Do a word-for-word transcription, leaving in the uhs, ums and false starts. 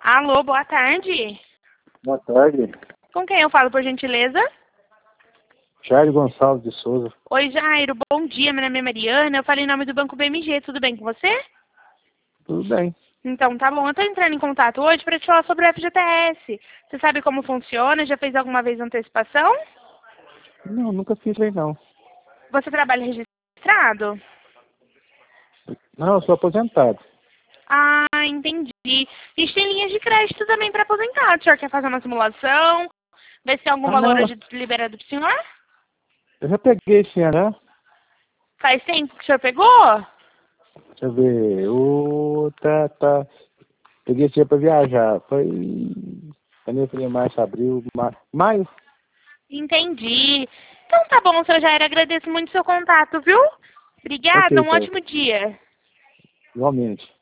Alô, boa tarde. Boa tarde. Com quem eu falo, por gentileza? Jairo Gonçalves de Souza. Oi, Jairo. Bom dia. Meu nome é Mariana. Eu falei em nome do Banco B M G. Tudo bem com você? Tudo bem. Então, tá bom. Eu tô entrando em contato hoje para te falar sobre o F G T S. Você sabe como funciona? Já fez alguma vez antecipação? Não, nunca fiz aí não. Você trabalha registrado? Não, eu sou aposentado. Ah, entendi. A gente tem linhas de crédito também para aposentado. O senhor quer fazer uma simulação? Ver se tem algum Ah, valor não. hoje liberado pro senhor? Eu já peguei esse ano, né? Faz tempo que o senhor pegou? Deixa eu ver. O tá, tá. Peguei esse dia pra viajar. Foi janeiro, fevereiro, março, abril, ma... maio. Entendi. Então tá bom, seu Jair. Agradeço muito o seu contato, viu? Ok, Obrigada, um então. ótimo dia. Igualmente.